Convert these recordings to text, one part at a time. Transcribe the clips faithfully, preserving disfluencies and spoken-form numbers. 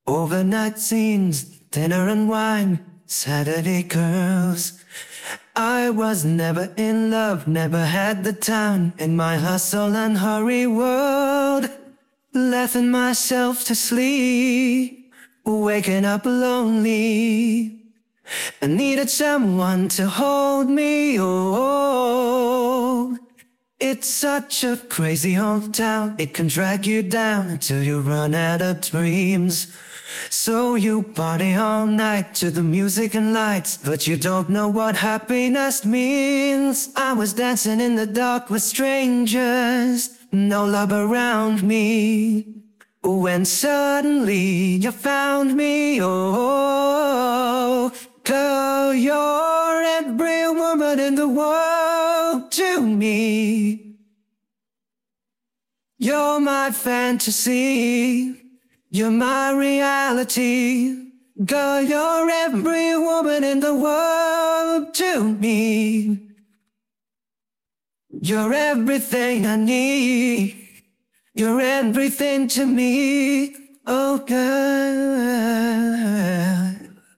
Overnight scenes, dinner and wine, Saturday girls. I was never in love, never had the time in my hustle and hurry world. Laughing myself to sleep, waking up lonely. I needed someone to hold me, oh. It's such a crazy old town, it can drag you down until you run out of dreams. So you party all night to the music and lights, but you don't know what happiness means. I was dancing in the dark with strangers, no love around me, when suddenly you found me, oh. Girl, you're every woman in the world to me. You're my fantasy, you're my reality. Girl, you're every woman in the world to me. You're everything I need, you're everything to me, oh girl.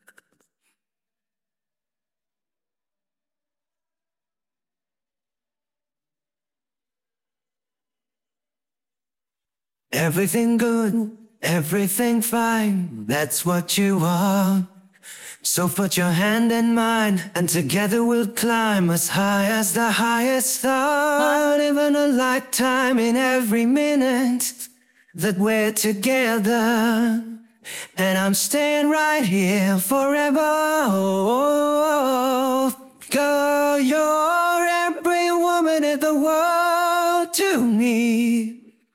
Everything good, everything fine, that's what you are. So put your hand in mine, and together we'll climb as high as the highest star. Living a lifetime in every minute that we're together, and I'm staying right here forever, oh. Girl, you're every woman in the world to me.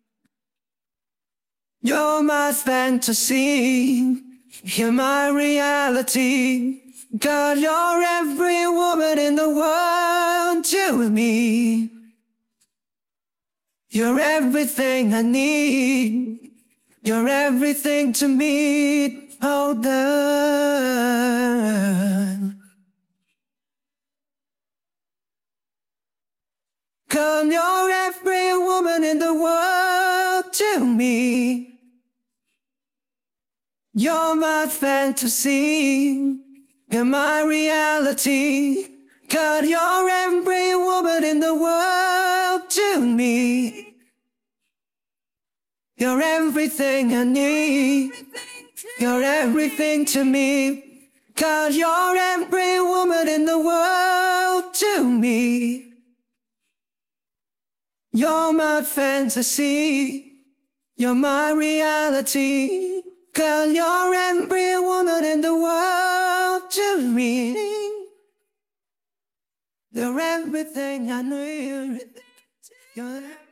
You're my fantasy, you're my reality. God, you're every woman in the world to me. You're everything I need, you're everything to me, oh girl. God, you're every woman in the world to me. You're my fantasy, you're my reality. God, you're every woman in the world to me. You're everything I need, you're everything to me. God, you're every woman in the world to me. You're my fantasy, you're my reality. Girl, you're every woman in the world to me. You're everything I need. You're